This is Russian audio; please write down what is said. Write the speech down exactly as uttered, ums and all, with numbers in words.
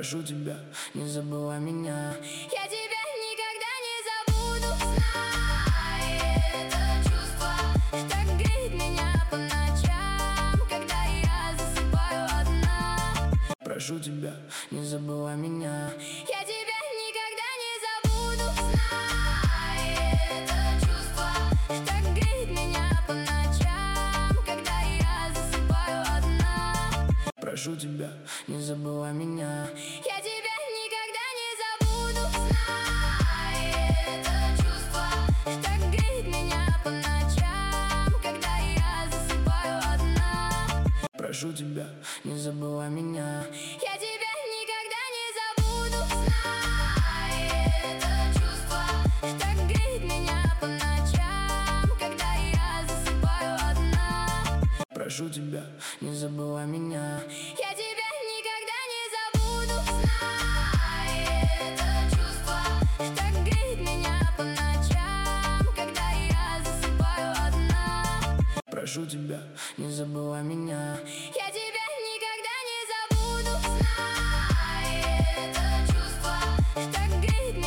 Прошу тебя, не забывай меня. Я тебя никогда не забуду. Знай это чувство, так греет меня по ночам, когда я засыпаю одна. Прошу тебя, не забывай меня. Я тебя никогда не забуду. Знай это чувство, так греет меня по ночам, когда я засыпаю одна. Прошу тебя, не забывай меня. Я тебя никогда не забуду. Знай это чувство, так греет меня по ночам, когда я засыпаю одна. Прошу тебя, не забывай меня. Я тебя никогда не забуду. Знай это чувство, так греет меня по ночам, когда я засыпаю одна. Прошу тебя, не забывай меня. Я тебя никогда не забуду. Знай это чувство, так греет меня по ночам, когда я засыпаю одна. Прошу тебя, не забывай меня. Я